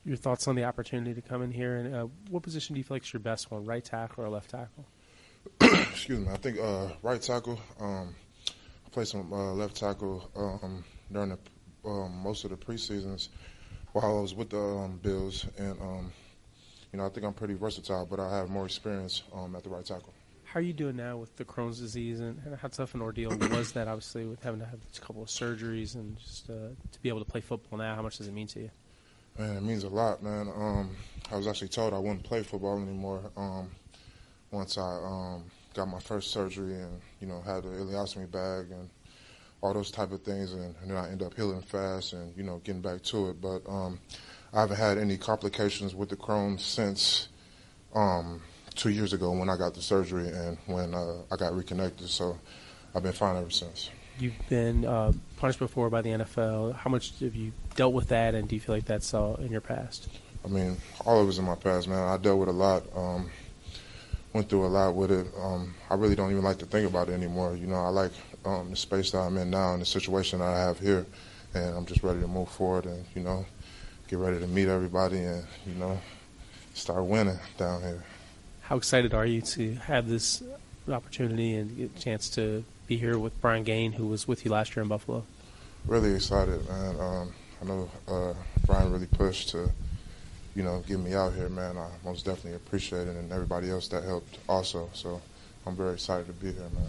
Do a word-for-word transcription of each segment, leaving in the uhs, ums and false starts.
your thoughts on the opportunity to come in here, and uh, what position do you feel like is your best one, right tackle or left tackle? Excuse me. I think uh, right tackle. Um, I played some uh, left tackle um, during the, um, most of the preseasons while I was with the um, Bills, and um, you know I think I'm pretty versatile, but I have more experience um, at the right tackle. How are you doing now with the Crohn's disease, and how tough an ordeal was that, obviously, with having to have a couple of surgeries and just uh, to be able to play football now? How much does it mean to you? Man, it means a lot, man. Um, I was actually told I wouldn't play football anymore um, once I um, got my first surgery and, you know, had the ileostomy bag and all those type of things, and, and then I ended up healing fast and, you know, getting back to it. But um, I haven't had any complications with the Crohn's since um, two years ago when I got the surgery and when uh, I got reconnected. So I've been fine ever since. You've been uh, punished before by the N F L. How much have you dealt with that, and do you feel like that's all in your past? I mean, all of it's in my past, man. I dealt with a lot, um, went through a lot with it. Um, I really don't even like to think about it anymore. You know, I like um, the space that I'm in now and the situation that I have here, and I'm just ready to move forward and, you know, get ready to meet everybody and, you know, start winning down here. How excited are you to have this opportunity and get a chance to be here with Brian Gaine, who was with you last year in Buffalo? Really excited, man. Um, I know uh, Brian really pushed to, you know, get me out here, man. I most definitely appreciate it, and everybody else that helped also. So I'm very excited to be here, man.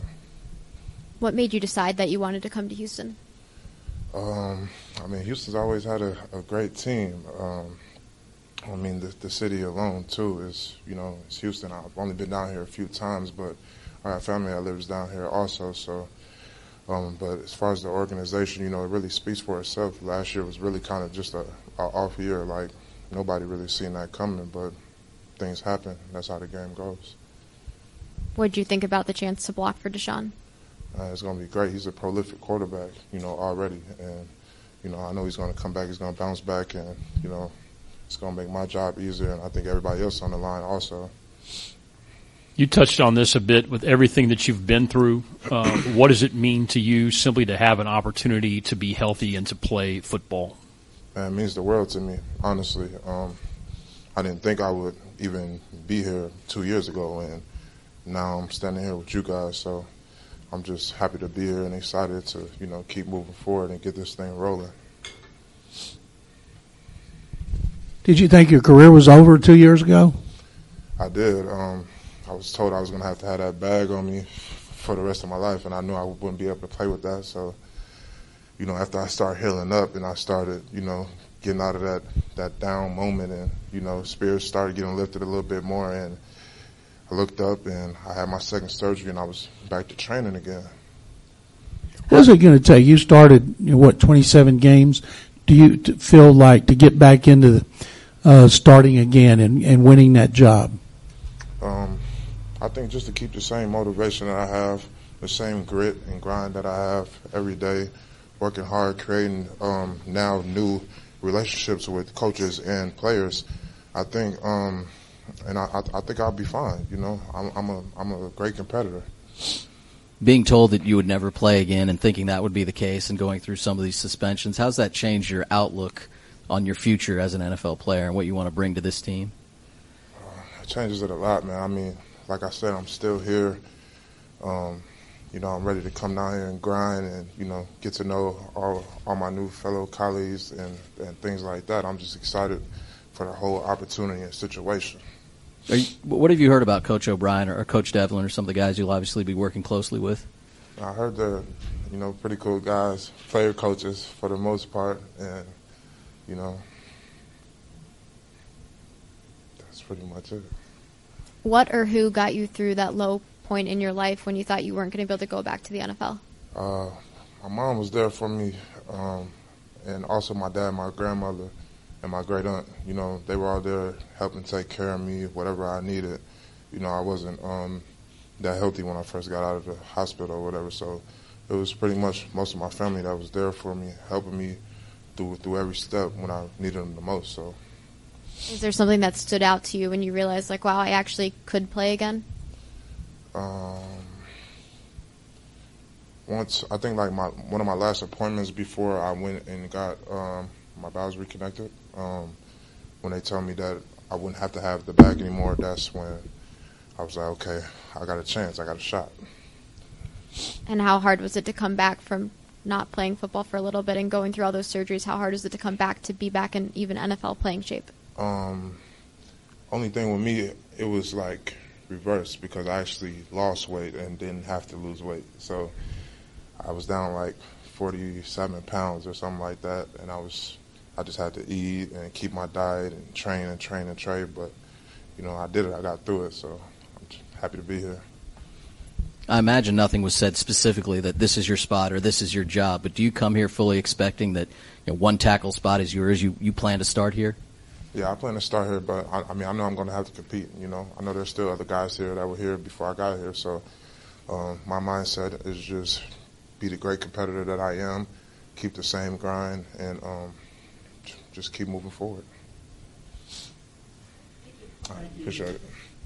What made you decide that you wanted to come to Houston? Um, I mean, Houston's always had a, a great team. Um, I mean, the, the city alone, too, is, you know, it's Houston. I've only been down here a few times, but I have family that lives down here also. So, um, but as far as the organization, you know, it really speaks for itself. Last year was really kind of just a, a off year. Like, nobody really seen that coming, but things happen. That's how the game goes. What did you think about the chance to block for Deshaun? Uh, it's going to be great. He's a prolific quarterback, you know, already. And, you know, I know he's going to come back. He's going to bounce back. And, you know, it's going to make my job easier. And I think everybody else on the line also. You touched on this a bit with everything that you've been through. Uh, what does it mean to you simply to have an opportunity to be healthy and to play football? Man, it means the world to me, honestly. Um, I didn't think I would even be here two years ago. And now I'm standing here with you guys. So I'm just happy to be here and excited to, you know, keep moving forward and get this thing rolling. Did you think your career was over two years ago? I did. Um, I was told I was going to have to have that bag on me for the rest of my life, and I knew I wouldn't be able to play with that. So, you know, after I started healing up and I started, you know, getting out of that, that down moment and, you know, spirits started getting lifted a little bit more, and I looked up and I had my second surgery and I was back to training again. What's it going to take? You started, you know, what, twenty-seven games? Do you t- feel like to get back into the, uh, starting again and, and winning that job? Um, I think just to keep the same motivation that I have, the same grit and grind that I have every day, working hard, creating um, now new relationships with coaches and players. I think, um, and I, I think I'll be fine. You know, I'm, I'm a I'm a great competitor. Being told that you would never play again and thinking that would be the case and going through some of these suspensions, how's that changed your outlook on your future as an N F L player and what you want to bring to this team? Uh, it changes it a lot, man. I mean, like I said, I'm still here. Um, you know, I'm ready to come down here and grind and, you know, get to know all, all my new fellow colleagues and, and things like that. I'm just excited for the whole opportunity and situation. Are you, what have you heard about Coach O'Brien or, or Coach Devlin or some of the guys you'll obviously be working closely with? I heard they're, you know, pretty cool guys, player coaches for the most part, and, you know, that's pretty much it. What or who got you through that low point in your life when you thought you weren't going to be able to go back to the N F L? Uh, my mom was there for me, um, and also my dad, my grandmother, and my great aunt. You know, they were all there helping take care of me, whatever I needed. You know, I wasn't um, that healthy when I first got out of the hospital or whatever, so it was pretty much most of my family that was there for me, helping me through through every step when I needed them the most. So, is there something that stood out to you when you realized, like, wow, I actually could play again? Um, once I think like my one of my last appointments before I went and got um, my bowels reconnected. Um, when they told me that I wouldn't have to have the bag anymore, that's when I was like, okay, I got a chance, I got a shot. And how hard was it to come back from not playing football for a little bit and going through all those surgeries? How hard is it to come back to be back in even N F L playing shape? Um, only thing with me, it was like reverse because I actually lost weight and didn't have to lose weight. So I was down like forty-seven pounds or something like that, and I was, I just had to eat and keep my diet and train and train and train. But you know, I did it. I got through it. So I'm happy to be here. I imagine nothing was said specifically that this is your spot or this is your job, but do you come here fully expecting that, you know, one tackle spot is yours? You you plan to start here? Yeah, I plan to start here, but I, I mean, I know I'm going to have to compete. You know, I know there's still other guys here that were here before I got here. So um, my mindset is just be the great competitor that I am, keep the same grind, and um, just keep moving forward. All right, appreciate it.